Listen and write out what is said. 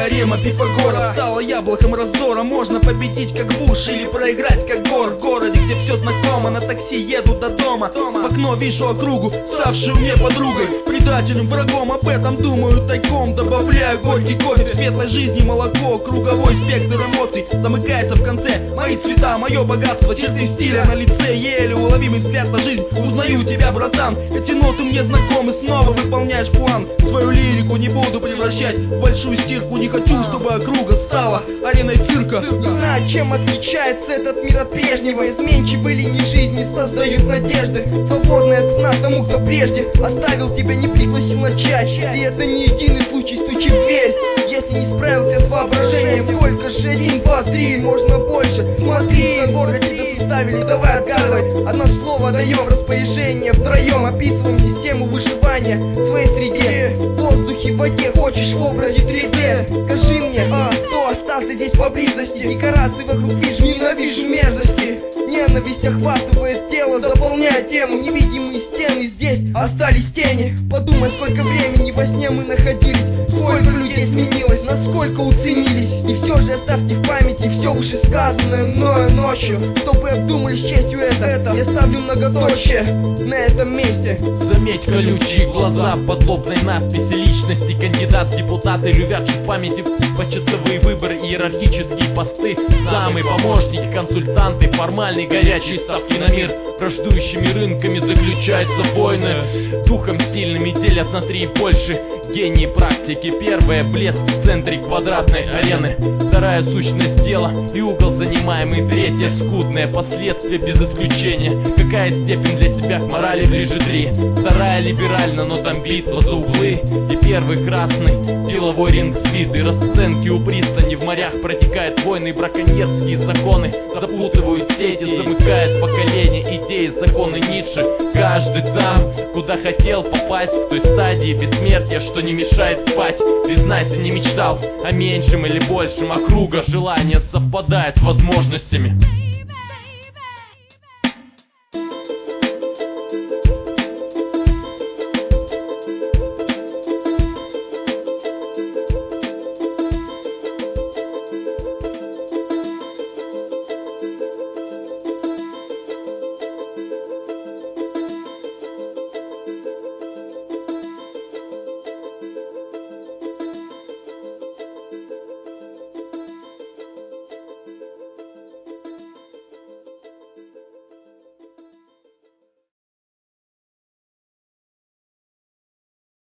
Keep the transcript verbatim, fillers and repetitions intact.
теорема Пифагора стала яблоком раздора. Можно победить как Буш или проиграть как Гор. В городе, где все знакомо, на такси еду до дома. В окно вижу округу, ставшую мне подругой, предателем, врагом, об этом думаю тайком. Добавляю горький кофе, в светлой жизни молоко. Круговой спектр эмоций замыкается в конце. Мои цвета, мое богатство, черты стиля на лице, еле уловимый взгляд на жизнь. Узнаю тебя, братан, эти ноты мне знакомы. Снова выполняешь план, свою лирику не буду превращать в большую стирку. Не хочу, чтобы округа стала ареной цирка. Знаю, чем отличается этот мир от прежнего. Изменчивые линии жизни создают надежды. Свободная цена тому, кто прежде оставил тебя, не пригласил начать. И это не единый случай, стучи в дверь. Если не справился с воображением, сколько же? Один, два, три, можно больше. Смотри, забор для тебя составили, давай отгадывай. Одно слово даем распоряжение, втроем описываем систему выживания в своей среде. В воздухе, в воде, хочешь в образе три дэ. Скажи мне, а, кто остался здесь поблизости? Декорации вокруг вижу, ненавижу мерзости. Ненависть охватывает тело, заполняя тему. Невидимые стены, здесь остались тени. Подумай, сколько времени во сне мы находились, сколько людей сменилось, насколько уценились. И все же оставьте в памяти все вышесказанное мною ночью, чтобы обдумали с честью это, это. Я ставлю многоточие на этом месте. Заметь колючие глаза, подлобной надписи личности. Кандидат в депутаты, ревявший в памяти почасовые выборы, иерархические посты. Замы, помощники, консультанты, формальные горячие ставки на мир. Враждующими рынками заключаются войны. Духом сильными делят на три и больше. Гении практики. Первая — блеск в центре квадратной арены. Вторая — сущность дела и угол занимаемый. Третья — скудное последствие без исключения. Какая степень для тебя к морали ближе? Три. Вторая — либеральна, но там битва за углы. И первый — красный, деловой ринг сбитый. Расценки у пристани, в морях протекают войны. Браконьерские законы запутывают сети, замыкают поколение. Идеи, законы Ницше. Каждый там, куда хотел попасть, в той стадии бессмертия, что не мешает спать. Признайся, не мечтал о меньшем или большем. Округа желания совпадает с возможностями.